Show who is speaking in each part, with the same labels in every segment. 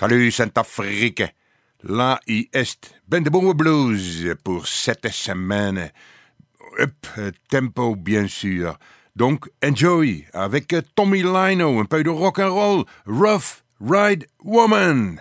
Speaker 1: Salut Saint-Afrique. Là y est. Ben de bon blues pour cette semaine. Up tempo bien sûr. Donc enjoy avec Tommy Lino, un peu de rock and roll. Rough Ride Woman.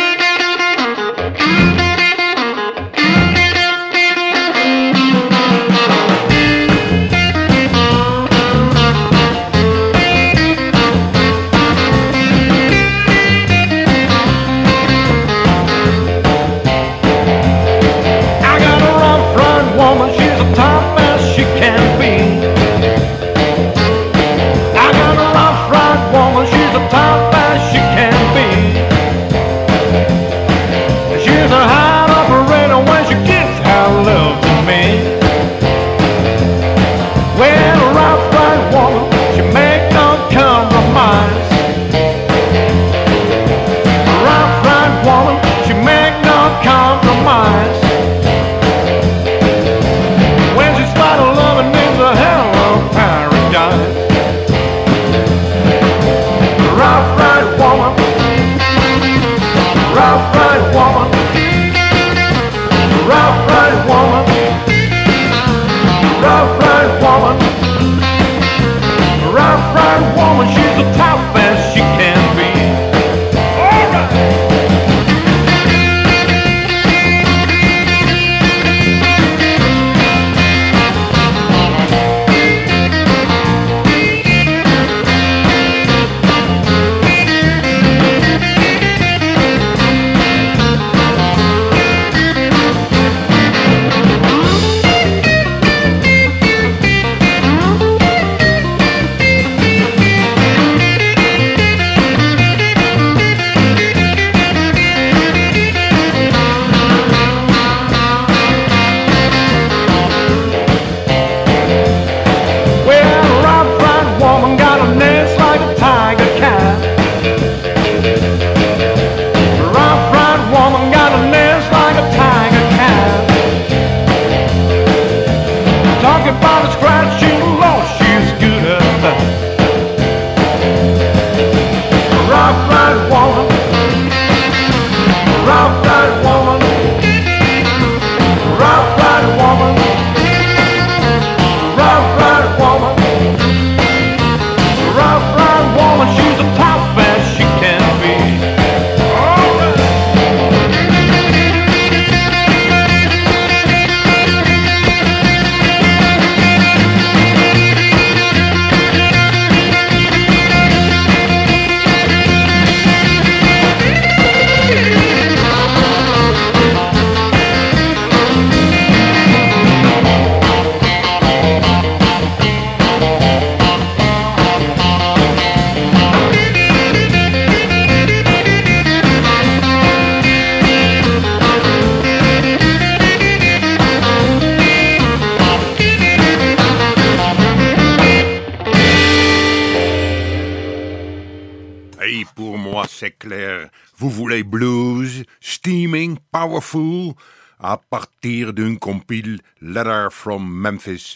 Speaker 1: C'est clair, vous voulez blues, steaming, powerful, à partir d'une compile Letter from Memphis.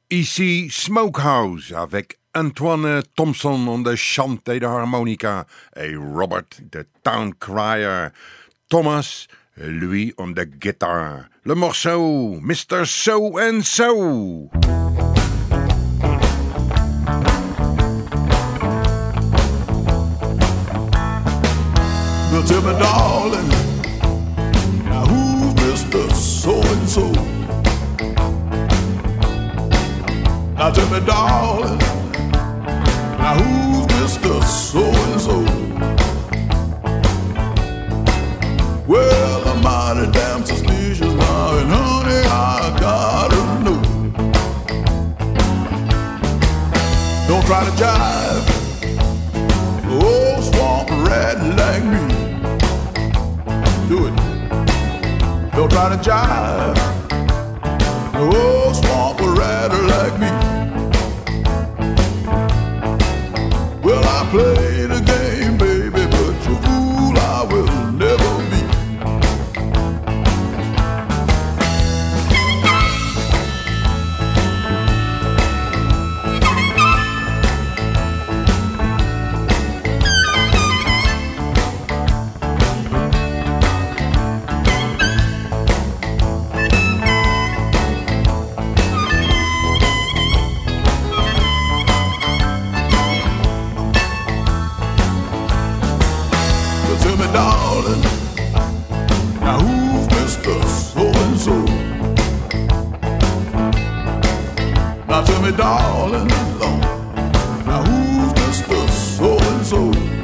Speaker 1: Ici Smokehouse avec Antoine Thompson on de chant et de harmonica et Robert de Town Crier. Thomas, lui on de guitare. Le morceau Mr. So and So.
Speaker 2: Well, tell me, darling, now who's Mr. So-and-so? Now tell me, darling, now who's Mr. So-and-so? Well, I'm mighty damn suspicious now, and honey, I gotta know. Don't try to jive, oh, swamp rat like me. Do it. Don't try to jive. Oh, swamp rat like me. Well, I play the game, baby, but your fool I will never be. me, darling, Lord, now who's Mr. So-and-so?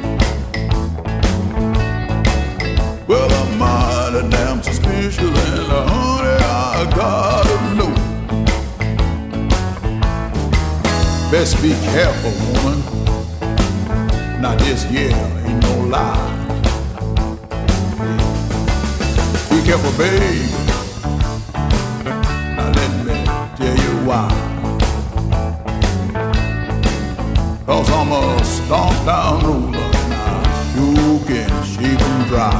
Speaker 2: Well, I'm mighty damn suspicious, and honey, I gotta know. Best be careful, woman. Now this yeah ain't no lie. Be careful, babe. Now let me tell you why. 'Cause I'm a stomp down roller, and I sure can shake 'em dry.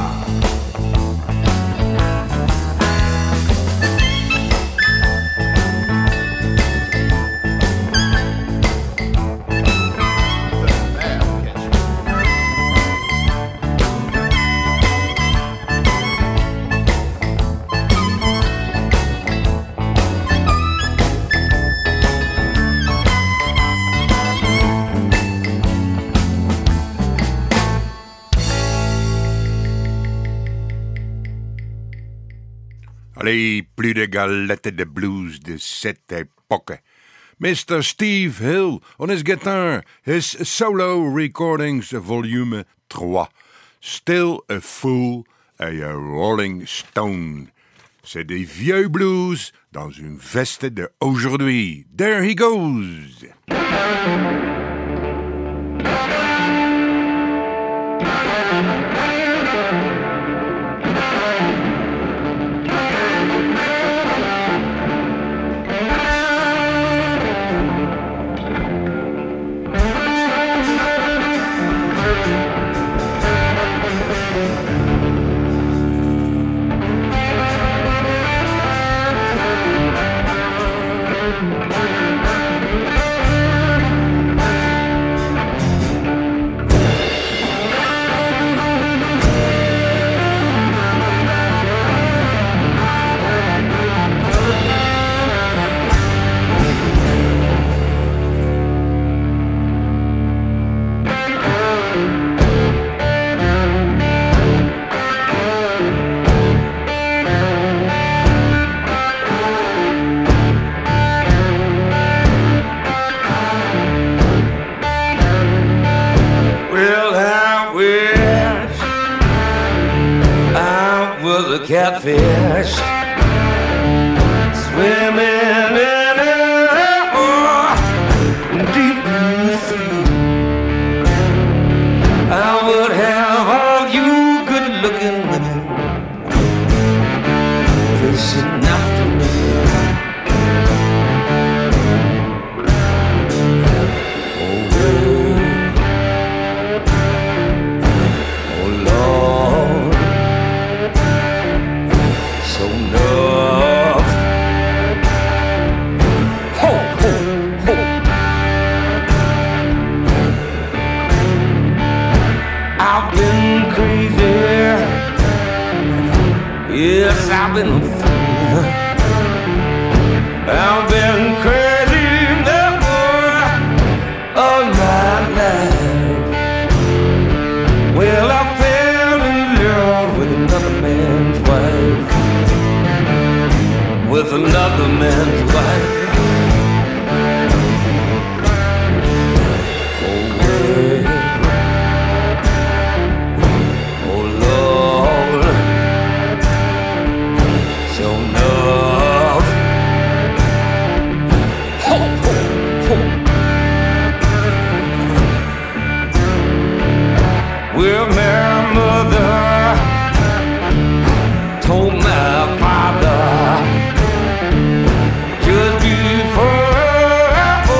Speaker 1: Allez, plus de galettes de blues de cette époque. Mr. Steve Hill on his guitar, his solo recordings volume 3. Still a Fool et a Rolling Stone. C'est des vieux blues dans une veste de aujourd'hui. There he goes!
Speaker 3: Catfish swimming in a deep blue sea. I would have all you good-looking women fishing after me. Yes, I've been a fool. I've been crazy all my life. Well, I fell in love with another man's wife. With another man's wife. Well, my mother told my father just before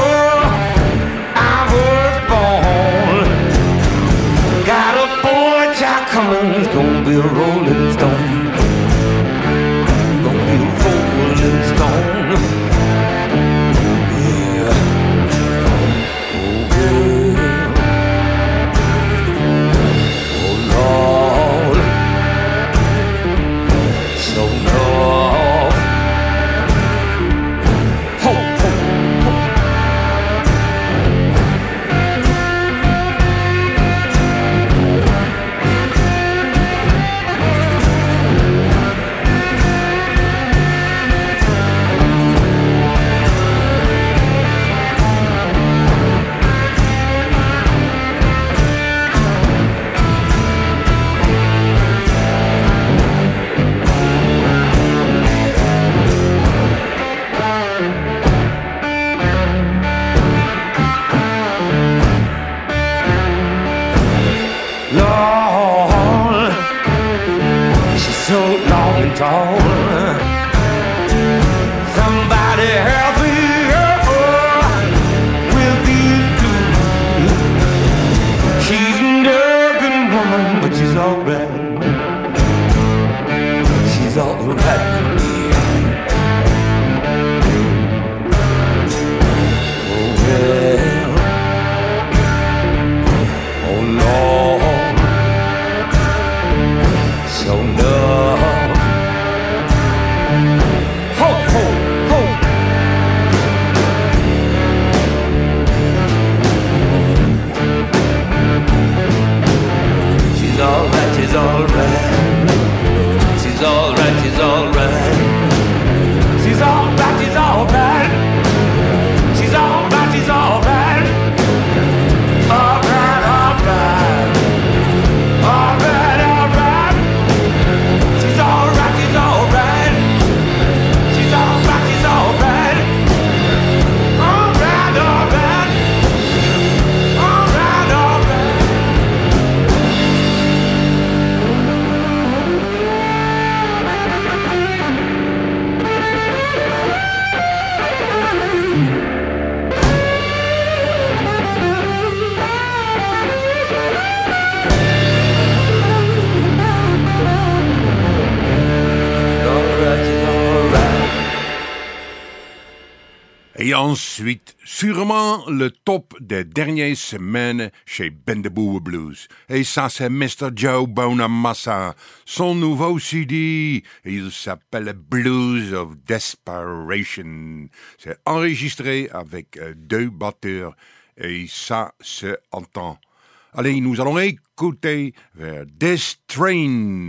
Speaker 3: I was born, got a boy child coming, he's gonna be a rolling stone, gonna be a rolling stone. So so long and tall. Somebody help me with these blues. She's an American woman, but she's alright. She's alright with me. Oh well, oh Lord, so love. Ho ho ho. She's alright, she's alright. She's alright, she's alright. She's alright, she's alright. She's alright, she's alright. Alright, alright. Alright, alright. She's alright, she's alright. She's alright, she's alright. Alright, alright. Alright, alright.
Speaker 1: Et ensuite, sûrement le top des dernières semaines chez Bendaboo Blues. Et ça, c'est Mr. Joe Bonamassa. Son nouveau CD, il s'appelle Blues of Desperation. C'est enregistré avec 2 batteurs et ça se entend. Allez, nous allons écouter vers Death Train.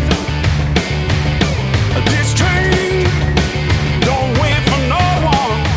Speaker 4: Don't wait for no one.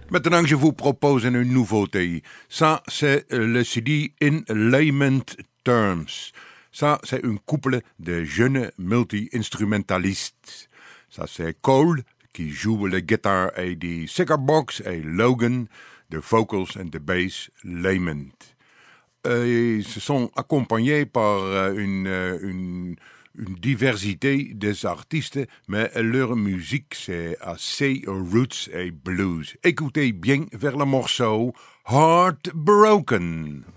Speaker 1: Maintenant, je vous propose une nouveauté. Ça, c'est le CD In Layman Terms. Ça, c'est un couple de jeunes multi-instrumentalistes. Ça, c'est Cole, qui joue la guitare et des Cigar Box, et Logan, de vocals and the bass, Layman. Ils se sont accompagnés par une diversité des artistes, mais leur musique c'est assez roots et blues. Écoutez bien vers le morceau Heartbroken.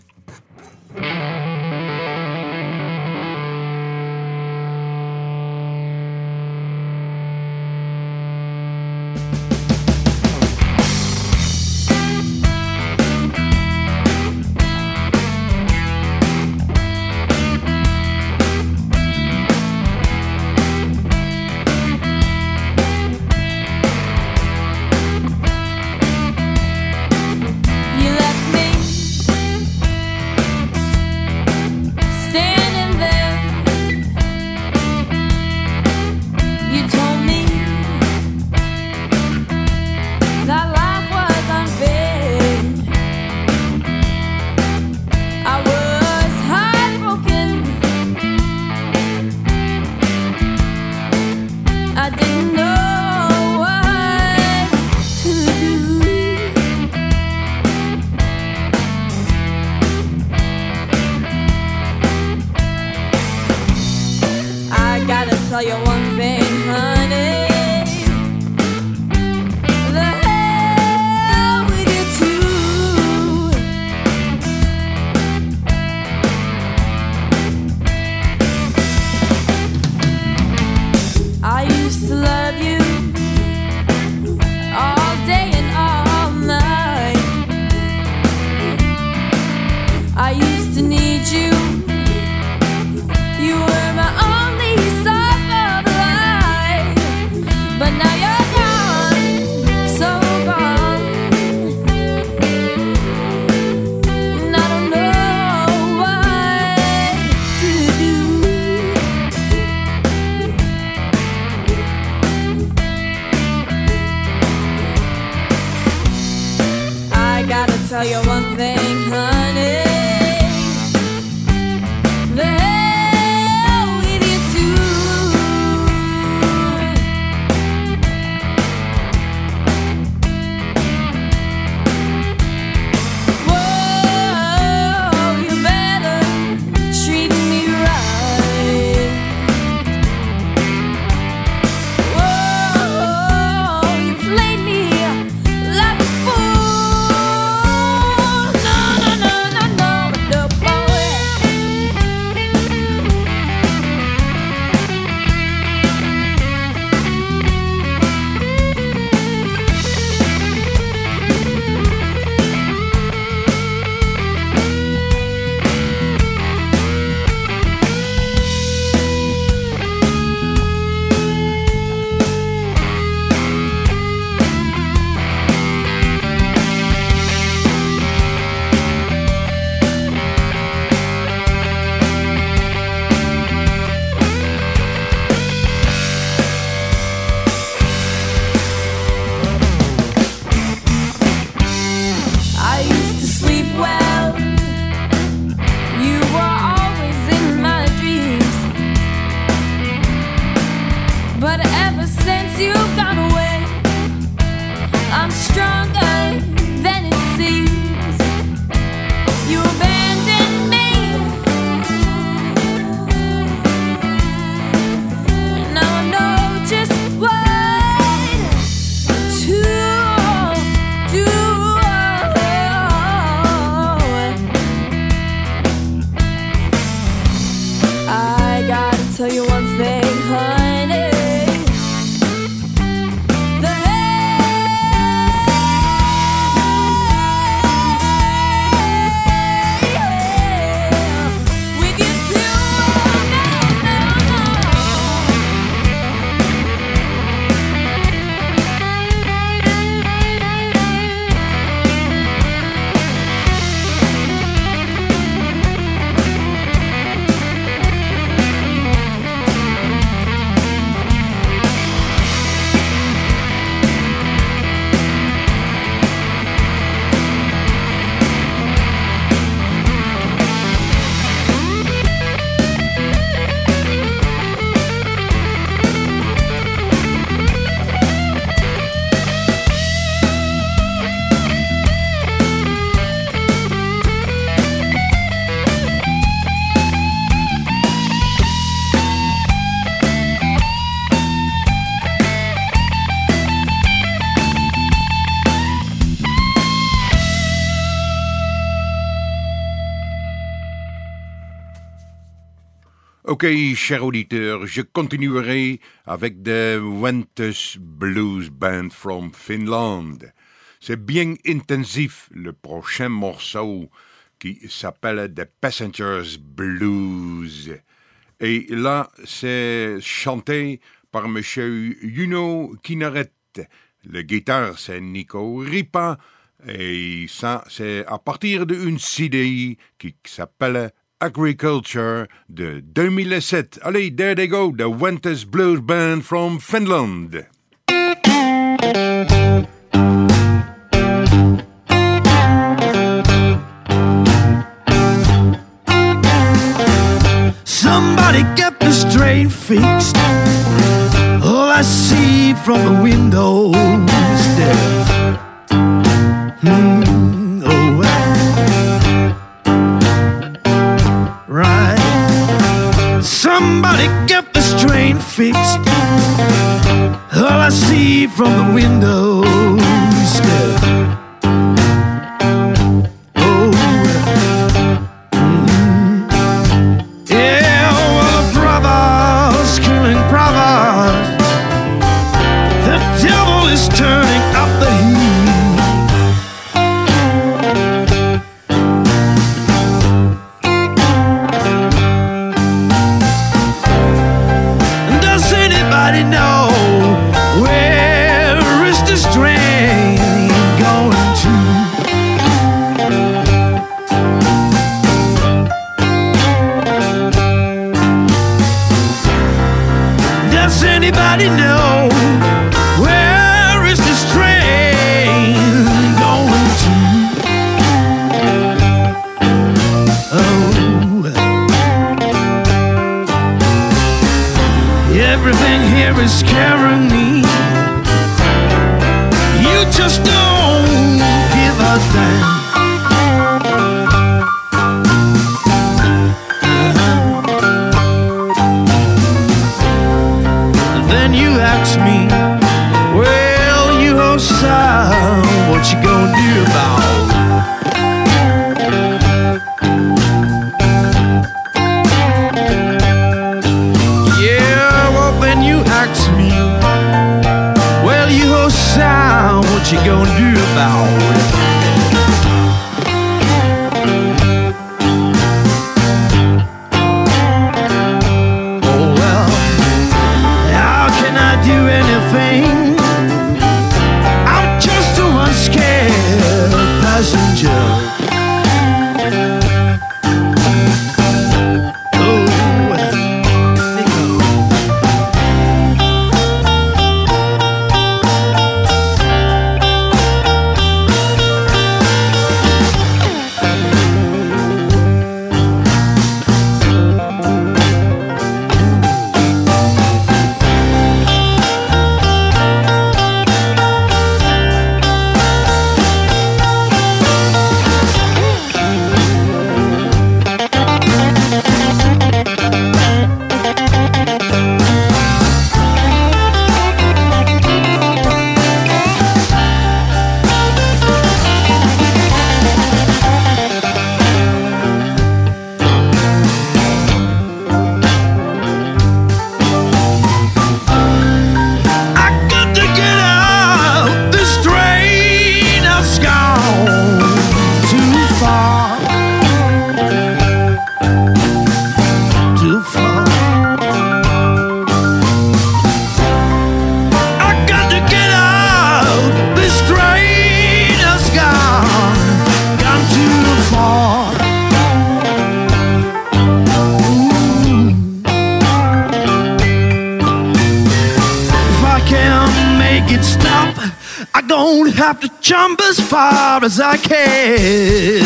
Speaker 4: tell you one thing, honey. The hell with you too. I used to love you all day and all night. I used to need you. You were my only source of life. But now you're gone, so gone. And I don't know what to do. I gotta tell you one thing, honey. The hell with you too. Whoa, you better treat me right. Whoa, you played me like a fool. No, no, no, no, no, no, boy. I used to sleep well. You were always in my dreams. But ever since you've gone away, I'm stronger than it seems. You abandoned me, and now I know just what to do. I gotta tell you one thing, honey. The hell
Speaker 1: Ok, cher auditeur, je continuerai avec The Ventus Blues Band from Finland. C'est bien intensif, le prochain morceau qui s'appelle The Passengers Blues. Et là, c'est chanté par M. Juno Kinnaret. Le guitare, c'est Nico Ripa. Et ça, c'est à partir d'une CD qui s'appelle Agriculture de 2007. Allez, there they go, the Ventus Blues Band from Finland.
Speaker 5: Somebody get this train fixed. All I see from the window is death. Oh well. Right. Somebody get this train fixed. All I see from the window is death.
Speaker 6: Have to jump as far as I can.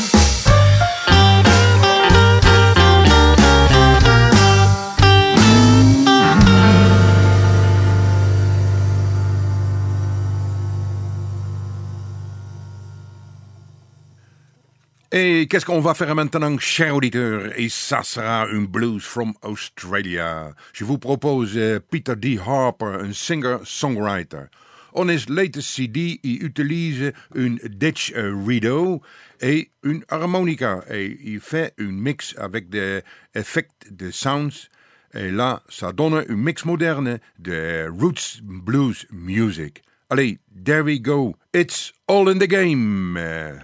Speaker 1: Et qu'est-ce qu'on va faire maintenant, chers auditeurs? Et ça sera un blues from Australia. Je vous propose Peter D. Harper, un singer-songwriter. On his latest CD, il utilise une didgeridoo et une harmonica et il fait une mix avec des effets de sounds. Et là, ça donne un mix moderne de roots blues music. Allez, there we go. It's all in the game.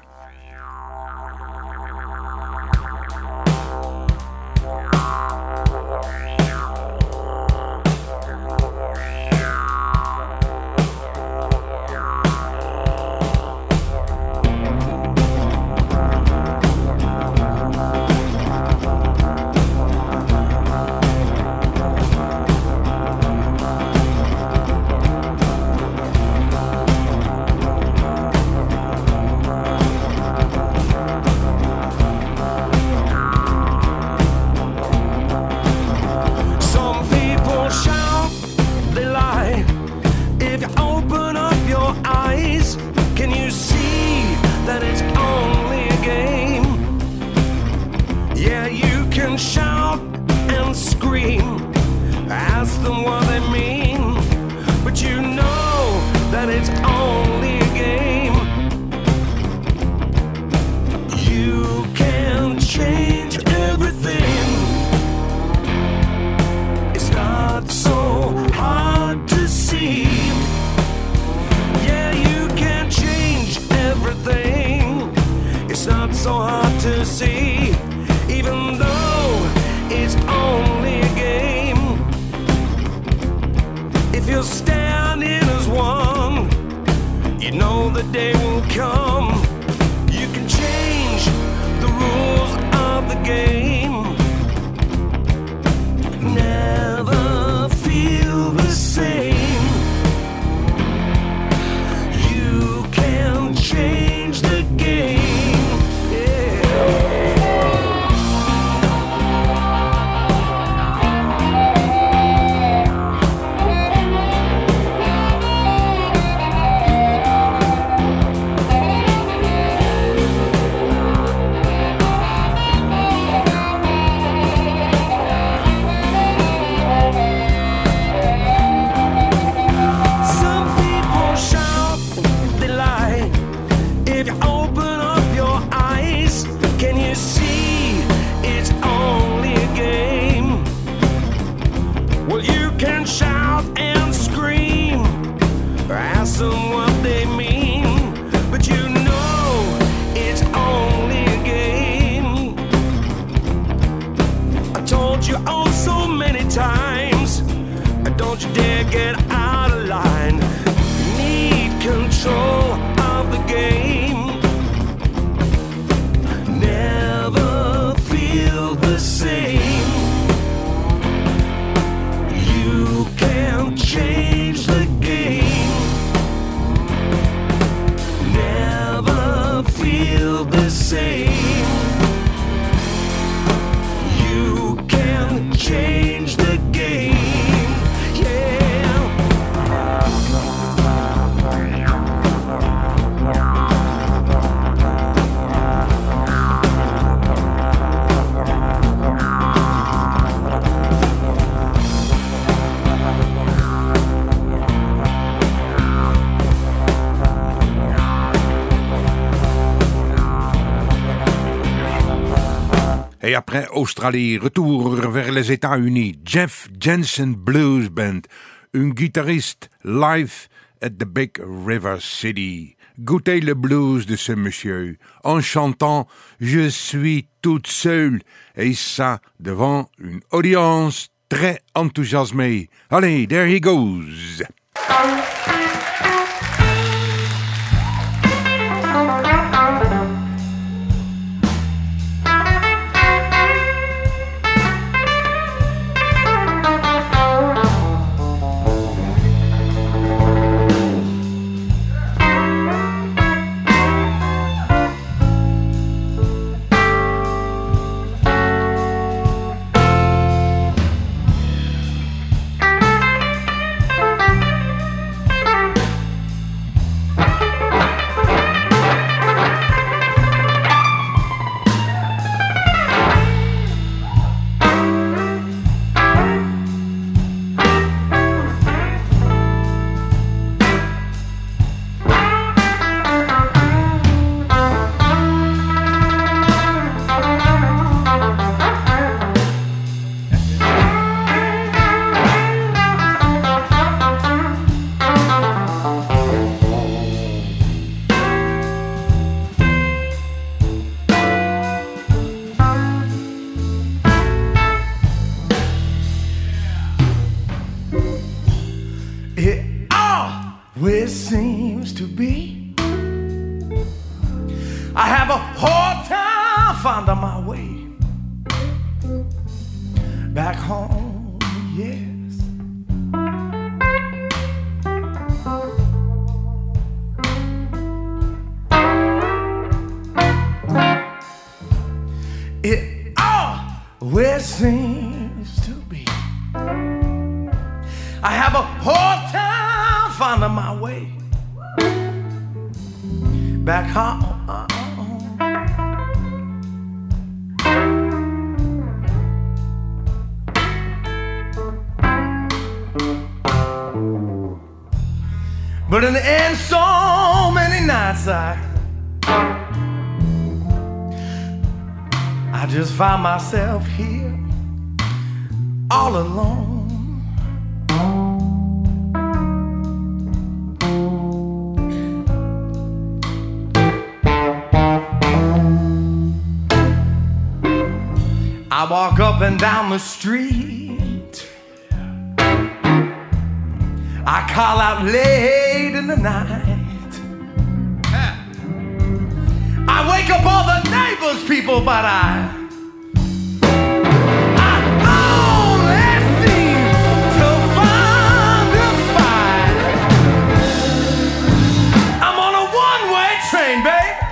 Speaker 1: Et après Australie, retour vers les États-Unis. Jeff Jensen Blues Band, un guitariste live at the Big River City. Goûtez le blues de ce monsieur en chantant « Je suis toute seule » et ça devant une audience très enthousiasmée. Allez, there he goes.
Speaker 5: have a hard time finding my way back home, yes. It always seems to be I have a hard time finding my way back home. But in the end, so many nights I just find myself here all alone. I walk up and down the street. I call out late in the night. I wake up all the neighbors' people, but I only seem to find a fight. I'm on a one-way train,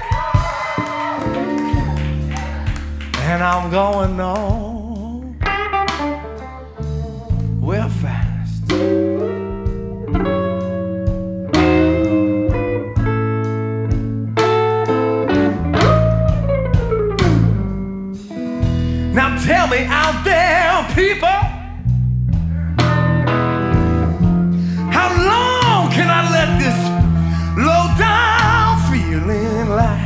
Speaker 5: babe, and I'm going on real fast. Now tell me out there, people, how long can I let this low-down feeling last?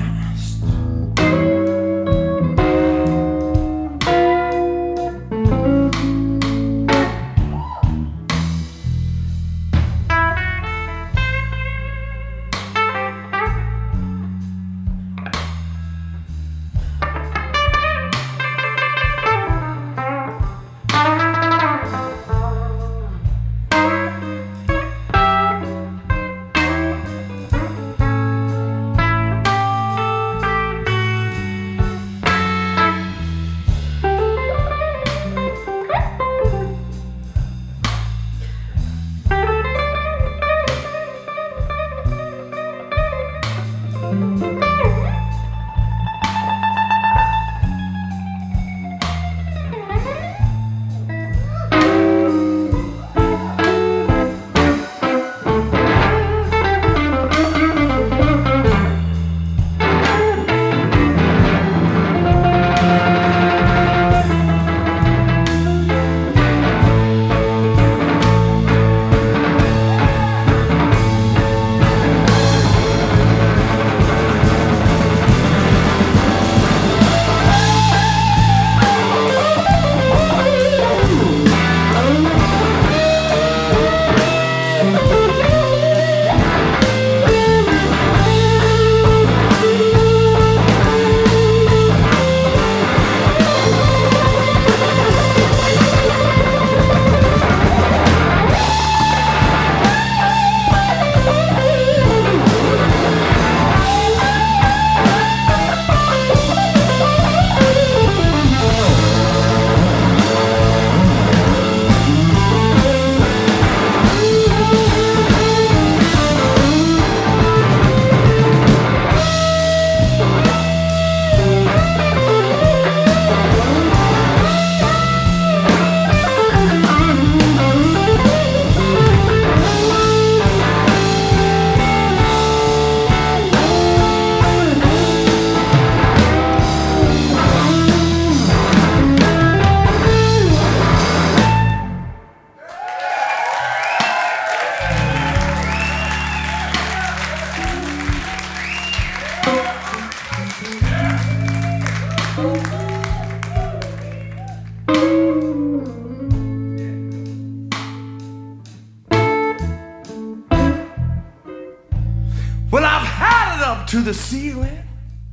Speaker 5: Well, I've had it up to the ceiling,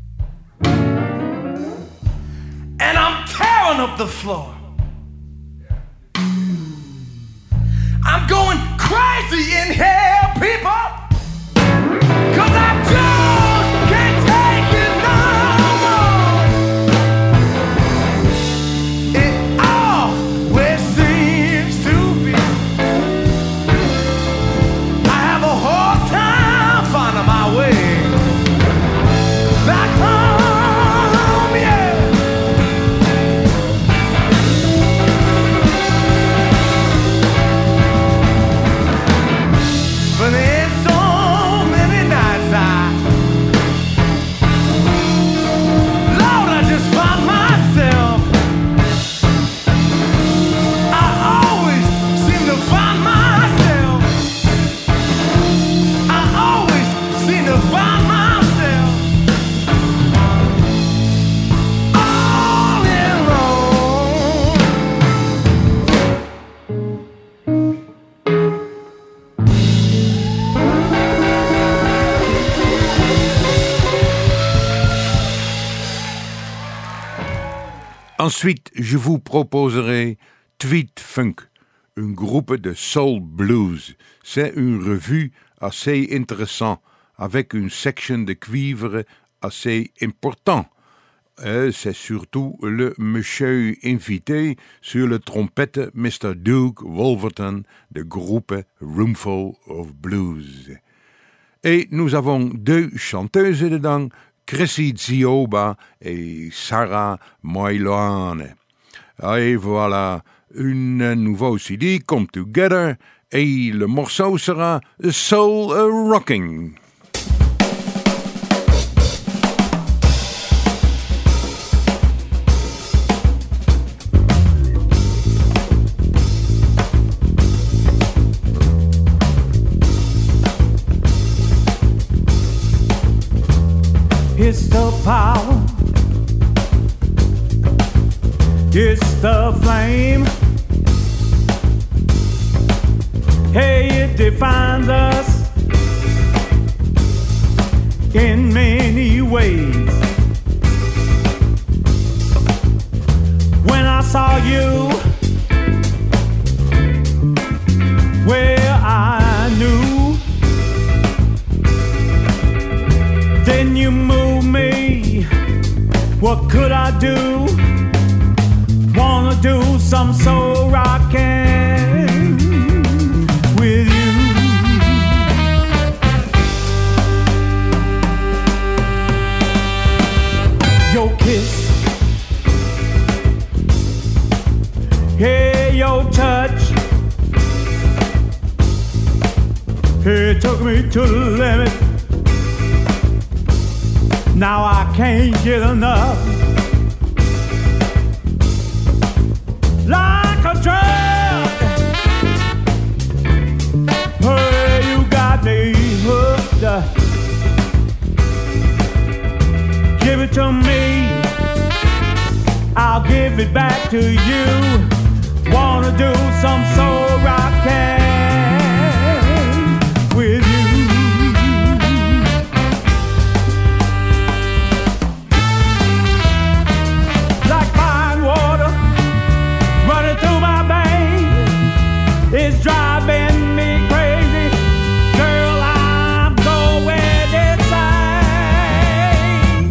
Speaker 5: and I'm tearing up the floor. I'm going crazy in here, people, 'cause I just can't take it no
Speaker 1: Ensuite, je vous proposerai Tweed Funk, une groupe de soul blues. C'est une revue assez intéressante, avec une section de cuivre assez important. C'est surtout le monsieur invité sur le trompette Mr. Duke Wolverton de groupe Roomful of Blues. Et nous avons deux chanteuses dedans, Chrissy Zioba et Sarah Moiloane. Et voilà, une nouveau CD, Come Together, et le morceau sera Soul Rocking.
Speaker 7: It's the power, it's the flame. Hey, it defines us in many ways. When I saw you, well, I knew. Then you moved me. What could I do? Wanna do some soul rocking with you. Your kiss, hey, your touch, it took me to the limit. Now I can't get enough. Like a drug, hey, you got me hooked. Give it to me, I'll give it back to you. Wanna do some soul rocking with you. It's driving me crazy, girl, I'm going insane.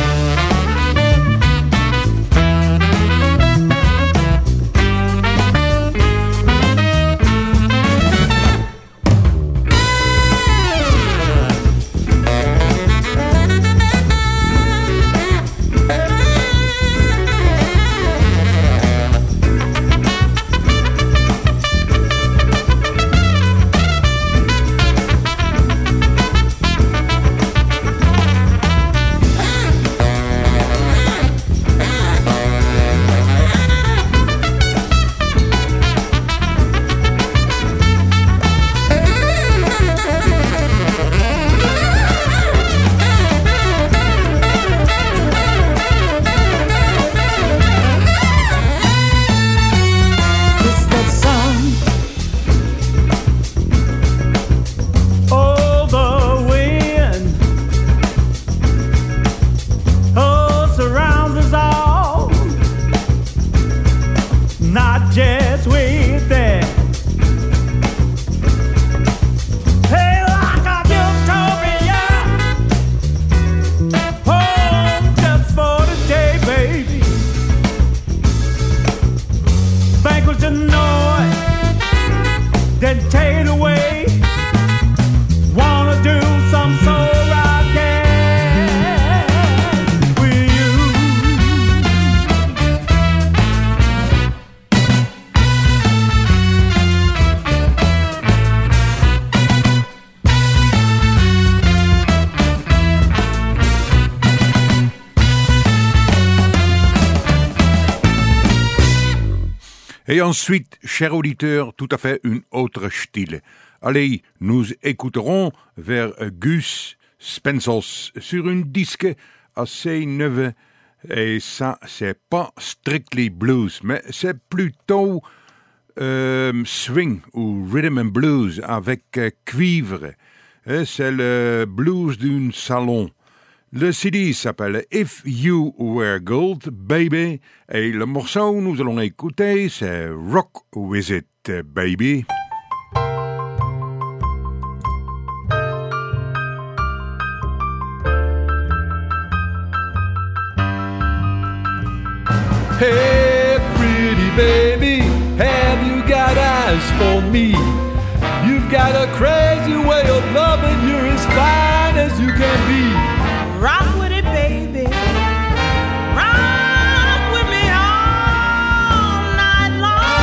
Speaker 1: Et ensuite, cher auditeur, tout à fait une autre style. Allez, nous écouterons vers Gus Spensos sur une disque assez neuve. Et ça, c'est pas strictly blues, mais c'est plutôt swing ou rhythm and blues avec cuivre. Et c'est le blues d'un salon. Le CD s'appelle If You Were Gold, Baby, et le morceau nous allons écouter, c'est Rock With It, Baby.
Speaker 8: Hey, pretty baby, have you got eyes for me? You've got a crazy way of loving, you're as fine as you can be.
Speaker 9: Rock with it, baby. Rock with me all night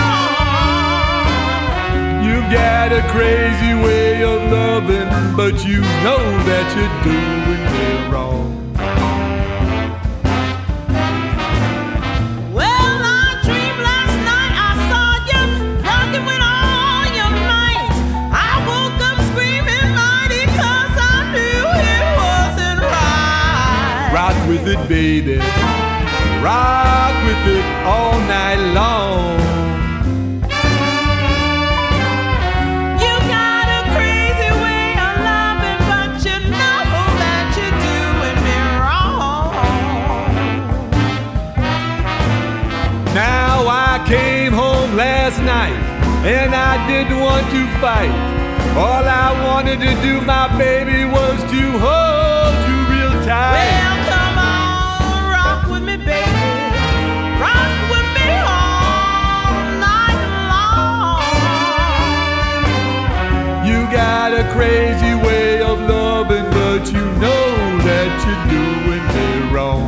Speaker 9: long.
Speaker 8: You've got a crazy way of loving, but you know that you're doing me wrong.
Speaker 9: Well, I dreamed last night I saw you rocking with all your might. I woke up screaming mighty 'cause I knew it wasn't right.
Speaker 8: Rock with it, baby. Rock with it all night long.
Speaker 9: You got a crazy way of loving, but you know that you're doing me wrong.
Speaker 8: Now I came home last night and I didn't want to fight. All I wanted to do, my baby, was to hold you real tight.
Speaker 9: Well, come on, rock with me, baby. Rock with me all night long.
Speaker 8: You got a crazy way of loving, but you know that you're doing me wrong.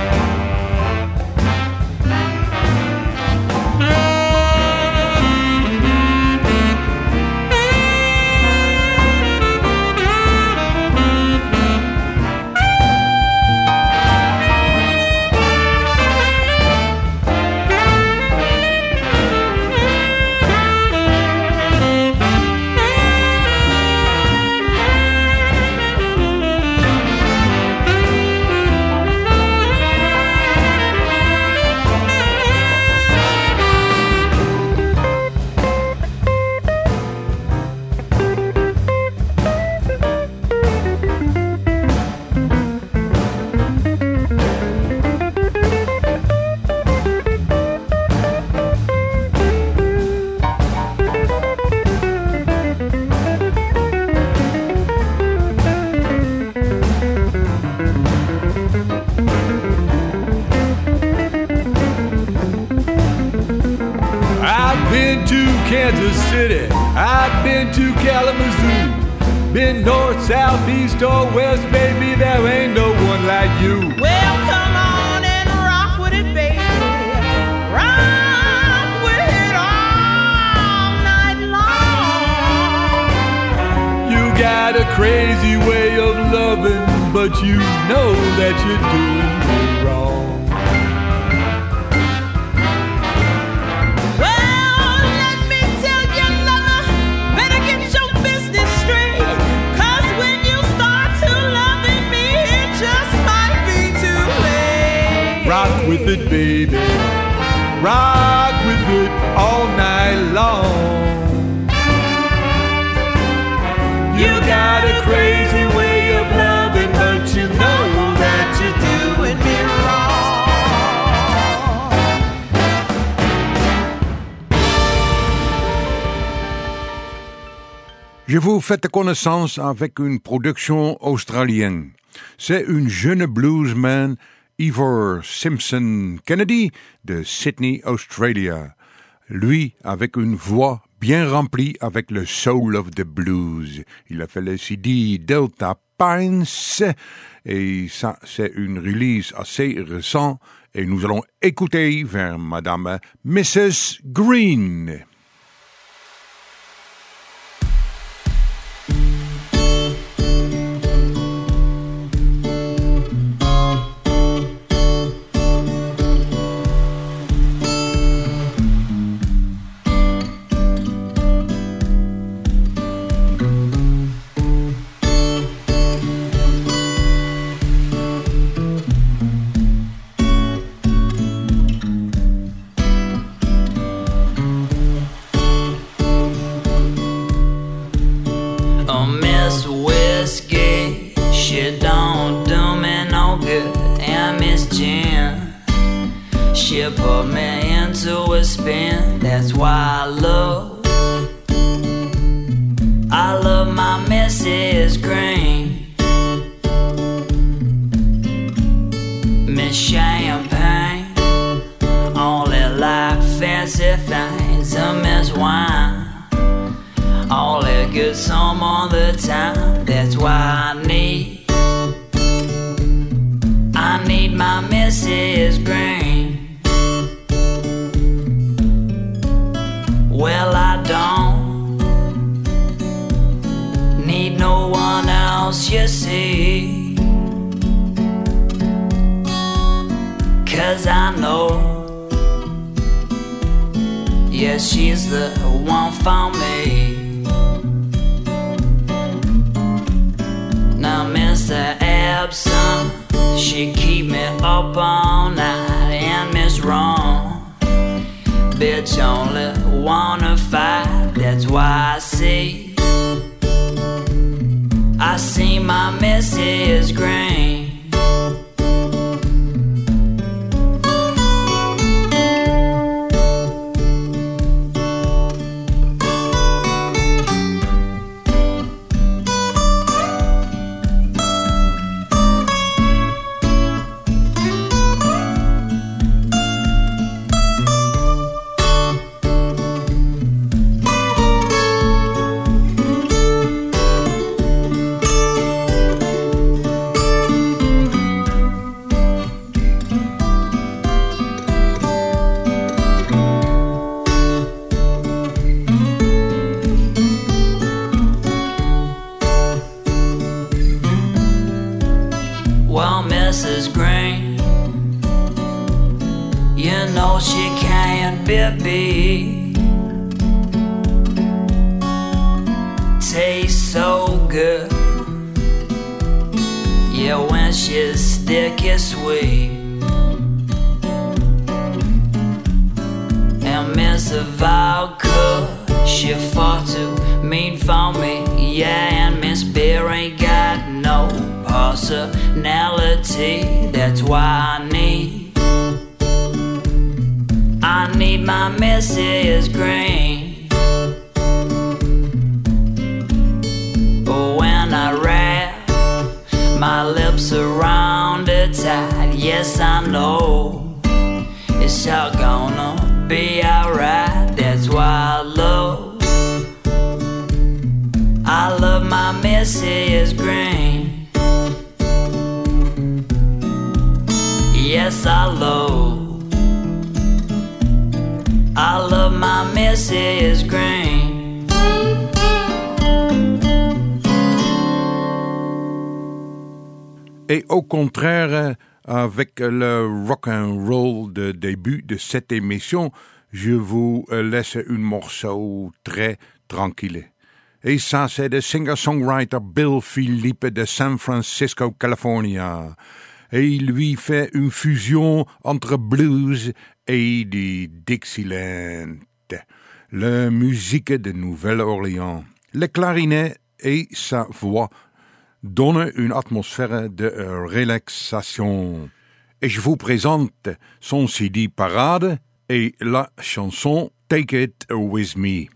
Speaker 8: Kansas City, I've been to Kalamazoo, been north, south, east, or west, baby, there ain't no one like you.
Speaker 9: Well, come on and rock with it, baby. Rock with it all night long.
Speaker 8: You got a crazy way of loving, but you know that you're doing me wrong. Rock with it, baby. Rock with it all night long. You got a crazy way of loving, but you know that you're doing me wrong.
Speaker 1: Je vous fais connaissance avec une production australienne. C'est une jeune bluesman, Ivor Simpson Kennedy de Sydney, Australia. Lui, avec une voix bien remplie avec le soul of the blues. Il a fait le CD Delta Pines et ça, c'est une release assez récente et nous allons écouter vers Madame Mrs. Green.
Speaker 10: she put me into a spin. That's why I love my Mrs. Green. Miss Champagne only like fancy things. I miss wine only good some all the time. That's why I need my Mrs. Green. Well, I don't need no one else, you see, 'cause I know, yeah, she's the one for me. Now Mr. Epson, she keep me up all night, and Miss Wrong, bitch only wanna fight. That's why I see my Mrs. Green. Well, Mrs. Green, you know she can't be beat. Tastes so good, yeah, when she's sticky sweet. And Miss Vodka, she fought too mean for me, yeah, and Miss Beer ain't got no personality. That's why I need my Mrs. Green. When I wrap my lips around her tight, yes, I know it's all gonna be alright. That's why I love my Mrs. Green. Yes, I love my Mrs. Green.
Speaker 1: Et au contraire, avec le rock and roll de début de cette émission, je vous laisse un morceau très tranquille. Et ça, c'est le singer-songwriter Bill Philippe de San Francisco, California. Et il lui fait une fusion entre blues et du Dixieland, la musique de Nouvelle-Orléans. Le clarinet et sa voix donnent une atmosphère de relaxation. Et je vous présente son CD parade et la chanson Take It With Me.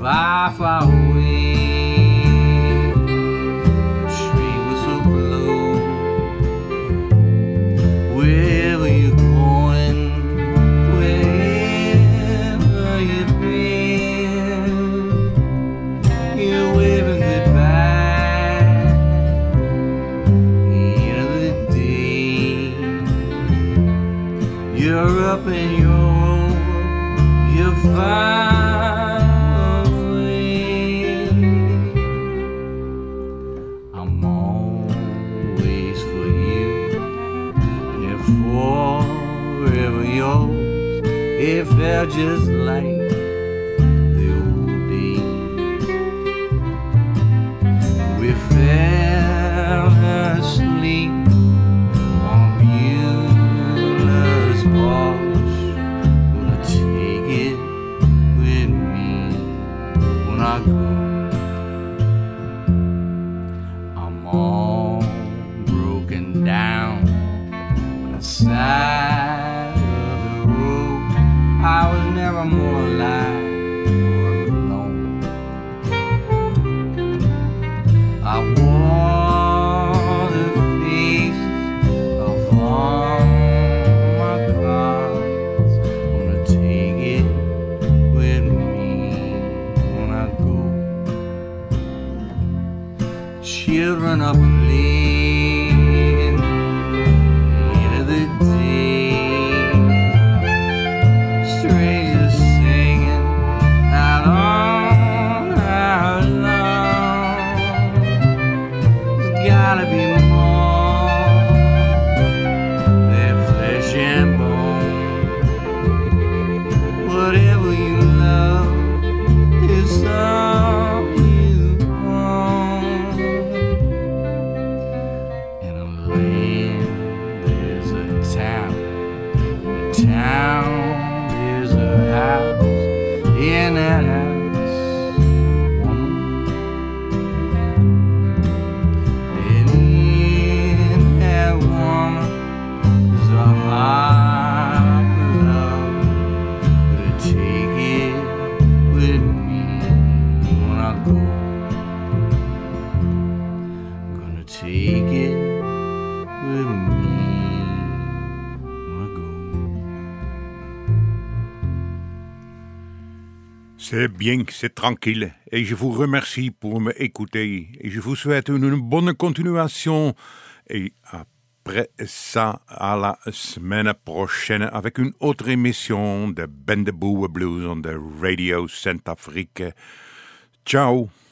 Speaker 3: far, far away. The train whistle blows. Wherever you're going, wherever you've been, you're waving goodbye. End of the day, you're up and you're over, you're far away. I'm always for you and forever yours. It felt just like the old days. We fell asleep on Beulah's porch. Gonna take it with me when I go. I'm all broken down on the side of the road. I was never more alive or alone. I wore the faces of all my cards. Gonna take it with me when I go. Children are playing end of the day. Strangers singing out on our lawn. There's gotta be more than flesh and bone. Whatever you love is all you own. In a land, there's a town. In a town, there's a house. In that house, woman. And in that woman is a heart for love. Gonna take it with me when I go. Gonna take it with me when I go.
Speaker 1: C'est bien, c'est tranquille. Et je vous remercie pour m'écouter. Et je vous souhaite une bonne continuation. Et après ça, à la semaine prochaine avec une autre émission de Bend the Boer Blues on the Radio Centrafrique. Ciao!